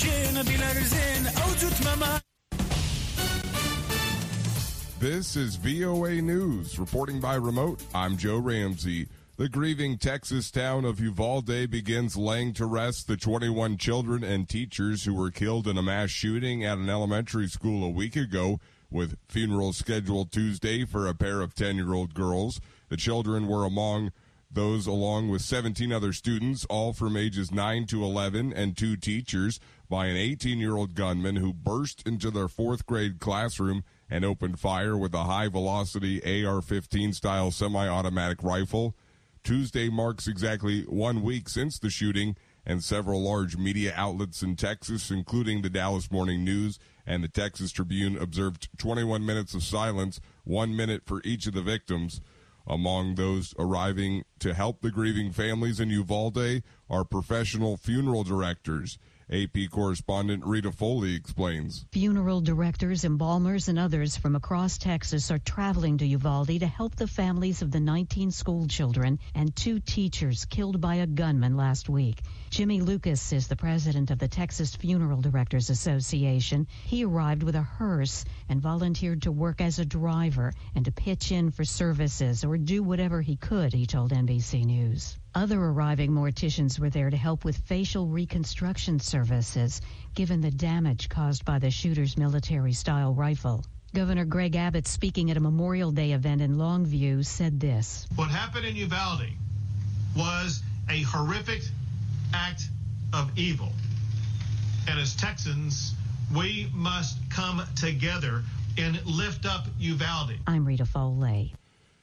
This is VOA News. Reporting by remote, I'm Joe Ramsey. The grieving Texas town of Uvalde begins laying to rest the 21 children and teachers who were killed in a mass shooting at an elementary school a week ago, with funerals scheduled Tuesday for a pair of 10-year-old girls. The children were among those, along with 17 other students, all from ages 9 to 11, and 2 teachers, by an 18-year-old gunman who burst into their 4th grade classroom and opened fire with a high-velocity AR-15 style semi-automatic rifle. Tuesday marks exactly 1 week since the shooting, and several large media outlets in Texas, including the Dallas Morning News and the Texas Tribune, observed 21 minutes of silence, 1 minute for each of the victims. Among those arriving to help the grieving families in Uvalde are professional funeral directors. AP correspondent Rita Foley explains. Funeral directors, embalmers, and others from across Texas are traveling to Uvalde to help the families of the 19 school children and 2 teachers killed by a gunman last week. Jimmy Lucas is the president of the Texas Funeral Directors Association. He arrived with a hearse and volunteered to work as a driver and to pitch in for services or do whatever he could, he told NBC News. Other arriving morticians were there to help with facial reconstruction services, given the damage caused by the shooter's military-style rifle. Governor Greg Abbott, speaking at a Memorial Day event in Longview, said this. What happened in Uvalde was a horrific act of evil. And as Texans, we must come together and lift up Uvalde. I'm Rita Foley.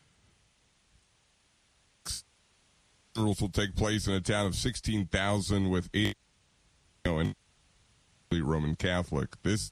Funerals will take place in a town of 16,000 with 8 and Roman Catholic. This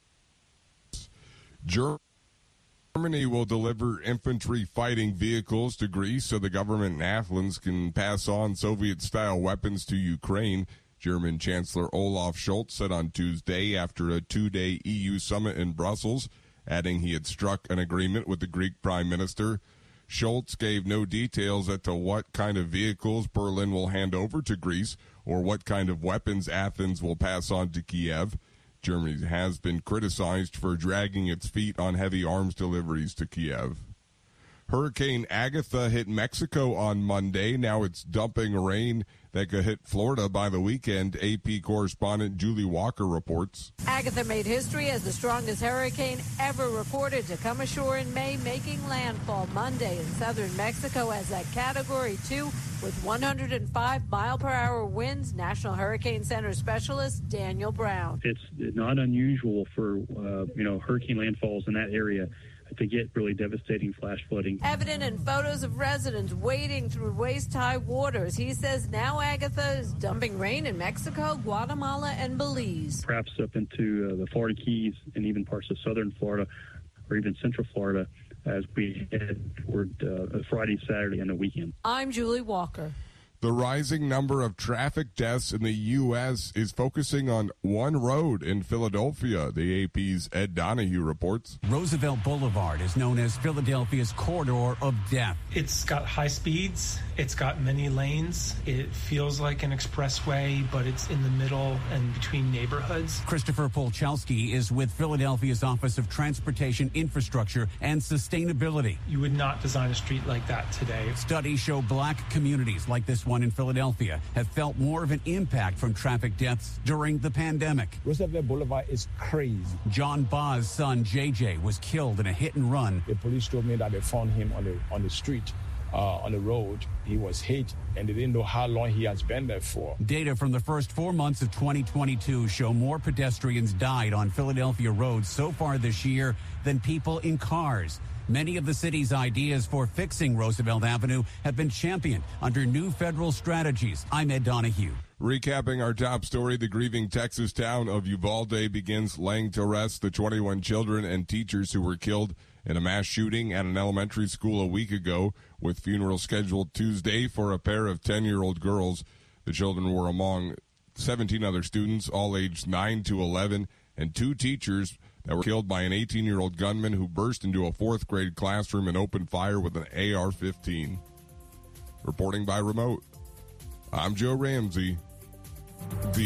Germany will deliver infantry fighting vehicles to Greece so the government in Athens can pass on Soviet-style weapons to Ukraine. German Chancellor Olaf Scholz said on Tuesday after a 2-day EU summit in Brussels, adding he had struck an agreement with the Greek Prime Minister. Scholz gave no details as to what kind of vehicles Berlin will hand over to Greece or what kind of weapons Athens will pass on to Kiev. Germany has been criticized for dragging its feet on heavy arms deliveries to Kiev. Hurricane Agatha hit Mexico on Monday. Now it's dumping rain that could hit Florida by the weekend. AP correspondent Julie Walker reports. Agatha made history as the strongest hurricane ever reported to come ashore in May, making landfall Monday in southern Mexico as a Category 2 with 105-mile-per-hour winds. National Hurricane Center specialist Daniel Brown. It's not unusual for hurricane landfalls in that area to get really devastating flash flooding. Evident in photos of residents wading through waist-high waters. He says now Agatha is dumping rain in Mexico, Guatemala, and Belize. Perhaps up into the Florida Keys and even parts of southern Florida or even central Florida as we head toward Friday, Saturday, and the weekend. I'm Julie Walker. The rising number of traffic deaths in the U.S. is focusing on one road in Philadelphia. The AP's Ed Donahue reports. Roosevelt Boulevard is known as Philadelphia's corridor of death. It's got high speeds. It's got many lanes. It feels like an expressway, but it's in the middle and between neighborhoods. Christopher Polchowski is with Philadelphia's Office of Transportation Infrastructure and Sustainability. You would not design a street like that today. Studies show black communities like this one in Philadelphia have felt more of an impact from traffic deaths during the pandemic. Roosevelt Boulevard is crazy. John Ba's son, JJ, was killed in a hit and run. The police told me that they found him on the street, on the road. He was hit, and they didn't know how long he has been there for. Data from the first 4 months of 2022 show more pedestrians died on Philadelphia roads so far this year than people in cars. Many of the city's ideas for fixing Roosevelt Avenue have been championed under new federal strategies. I'm Ed Donahue. Recapping our top story, the grieving Texas town of Uvalde begins laying to rest the 21 children and teachers who were killed in a mass shooting at an elementary school a week ago, with funerals scheduled Tuesday for a pair of 10-year-old girls. The children were among 17 other students, all aged 9 to 11, and 2 teachers that were killed by an 18-year-old gunman who burst into a 4th grade classroom and opened fire with an AR-15. Reporting by remote, I'm Joe Ramsey.